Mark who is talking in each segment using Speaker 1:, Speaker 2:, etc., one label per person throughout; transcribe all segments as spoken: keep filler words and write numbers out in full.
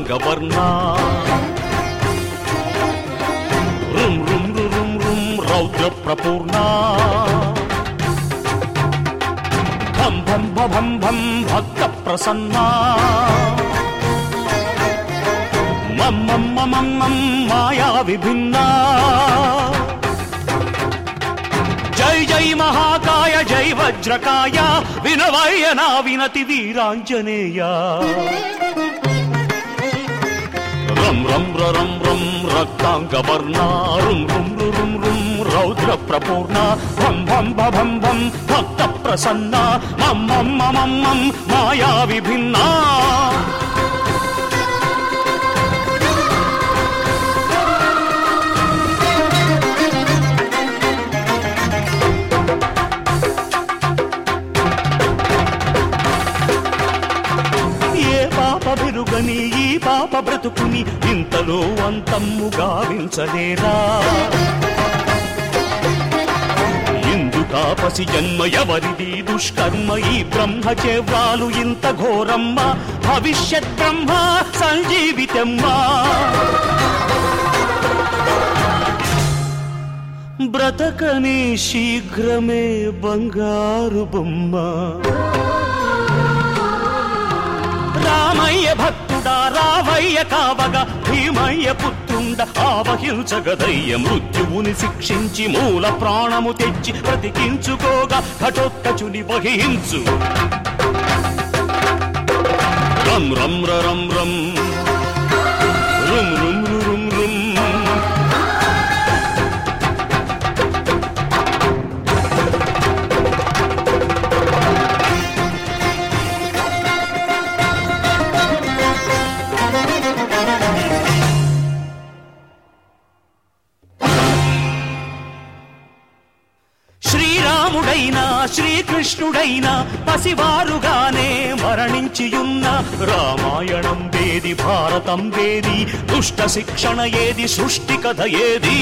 Speaker 1: రక్తాంగవర్ణ రుం రుం రుం రుం రౌద్ర ప్రపూర్ణ భం భం భం భం భక్త ప్రసన్న మం మం మం మం మాయా విభిన్న జై జై మహాకాయ జై వజ్రకాయ వినవయ్య నా వినతి వీరాంజనేయ రం రం రం రం రక్తాంగవర్ణ రుం రుం రుం రుం రౌద్ర ప్రపూర్ణ భం భం భం భం భక్త ప్రసన్న మం మం మం మం మాయా విభిన్న పెరుగని ఈ పాప బ్రతుకుని ఇంతలో అంతమ్ము గావించలేరా ఇందుకాపసి జన్మ ఎవరిది దుష్కర్మ ఈ బ్రహ్మచేవ్రాలు ఇంత ఘోరమ్మ భవిష్యత్ బ్రహ్మ సంజీవితమ్మ బ్రతకని శీఘ్రమే బంగారు బొమ్మ రామయ్య భక్తుడా రావయ్య కావగా భీమయ్య పుత్రుండ ఆవహించగదయ్య మృత్యువుని శిక్షించి మూల ప్రాణము తెచ్చి బ్రతికించుకోగా ఘటోత్కచుని వహించు రం రం రం రం రుం రుం రుం రుం శ్రీరాముడైనా శ్రీకృష్ణుడైనా పసివారుగానే మరణించియున్న రామాయణం వేది భారతం వేది దుష్ట శిక్షణ ఏది సృష్టి కథ ఏది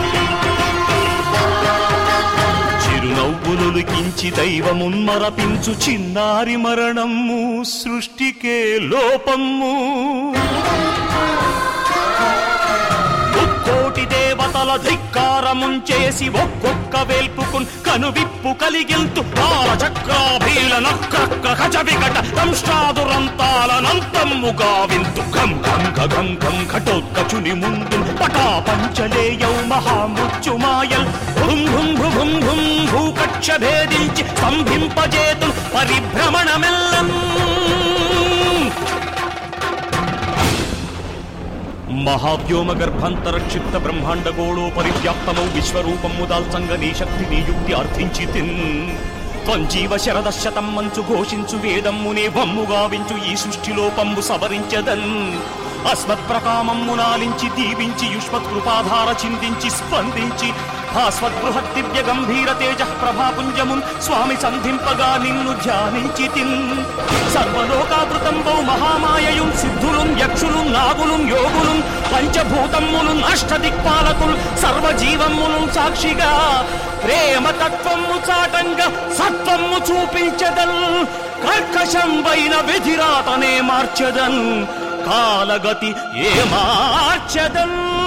Speaker 1: చిరునవ్వులు లిఖించి దైవమున్మరపించు చిన్నారి మరణము సృష్టికే లోపము కోటి దేవతల ధిక్కారముంచేసి ఒక్కొక్క వేల్పుకున్ కనువిప్పు కలిగిల్తు కాల చక్రాభీల నక్ర ఖచ వికట దంష్ట్రాదురంతాలనంతమ్ము గావింతు గం గం గం గం ఘటోత్కచుని ముందు పటా పంచలేయౌ మహామృత్యుమాయల్ భుం భుం భుం భుం భూకక్ష భేదించి స్తంభింపజేతు పరిభ్రమణమెల్లం మహావ్యోమ గర్భాంతర క్షిప్త బ్రహ్మాండ గోళో పరివ్యాప్తమౌ విశ్వరూపము దాల్సంగ నీ శక్తిని యుక్తి అర్థించి తిన్ త్వంజీవ శరదశతం మంచు ఘోషించు వేదమ్మునే వమ్ము గావించు ఈ సృష్టిలో పంబు సవరించదన్ అస్మత్ ప్రకామమ్ము నాలించి దీవించి యుష్మత్ కృపాధార చిందించి స్పందించి భాస్వత్ బృహత్ దివ్య గంభీర తేజ ప్రభాపుంజమున్ స్వామి సంధింపగా నిన్ను ధ్యానించి తిన్ సర్వలోకావృతంబౌ మహామాయయుం సిద్ధులుం యక్షులుం నాగులుం యోగులుం పంచభూతమ్ములుం అష్టదిక్పాలకులు సర్వజీవమ్ములుం సాక్షిగా ప్రేమ తత్వము చాటంగా సత్వము చూపించదల్ కర్కశం వైన విధిరాతనే మార్చదన్ కాలగతి ఏ మార్చదన్